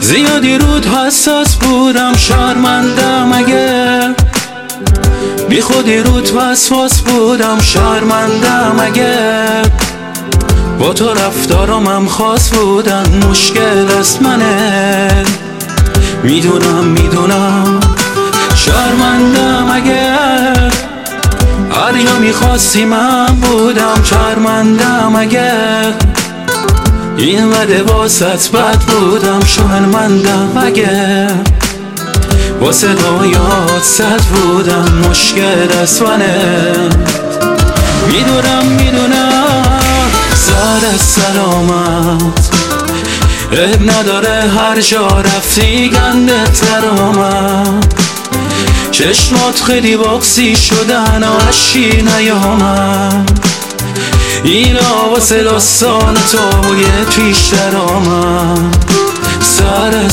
زیادی رود حساس بودم، شرمندم اگه بی خودی رود وسواس بودم، شرمندم اگه با تو رفتارم خاص بودن. مشکل است منه، میدونم شرمندم اگه هریا میخواستی من بودم، شرمندم اگه این وده واسط بد بودم، شرمندم اگه واسه دایات صد بودم. مشکل است منه، میدونم سر سلامت عیب نداره، هر جا رفتی گنده تر آمد. چشمات خیلی باکسی شدن و اشکی نیامد، اینا واسه داستان تو یه پیشتر آمد. سر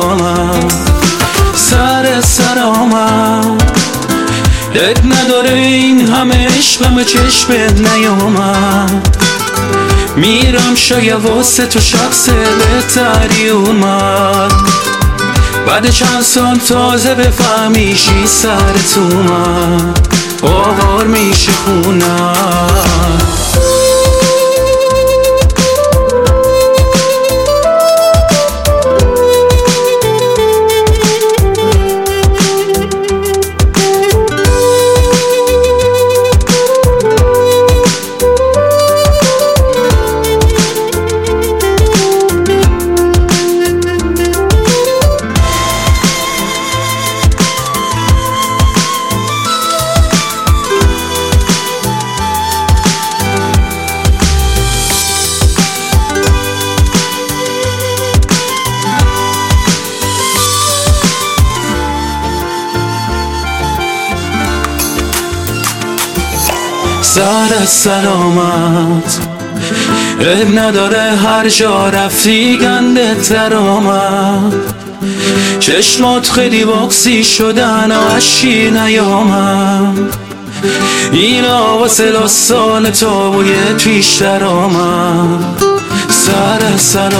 سلامت عیب نداره، این همه عشقم چشمت نیامد. میرم شاید واسه تو شخص بهتری اومد، بعد چند سال تازه بفهمیشی سرت اومد، آوار میشه خونم. سر سلامت عیب نداره، هر جا رفتی گنده تر آمد. چشمات خیلی باکسی شدن و اشکی نیامد، اینا واسه داستان تو و یه پیشتر آمد. سر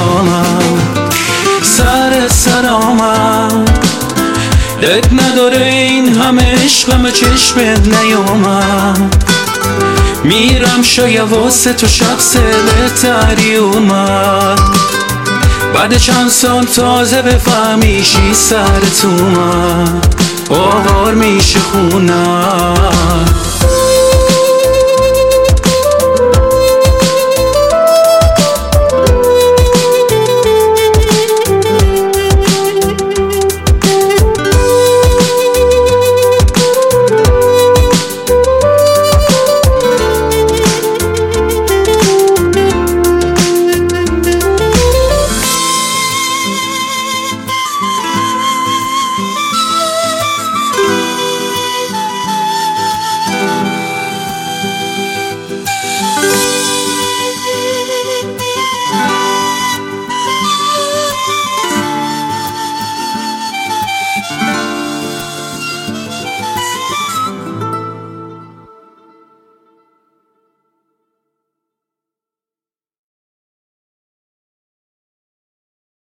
سلامت عیب نداره، این همه عشقم چشمت نیامد. میرم شاید واسه تو شخص بهتری اومد، بعد چند سال تازه بفهمیشی سرت اومد، آوار میشه خونم.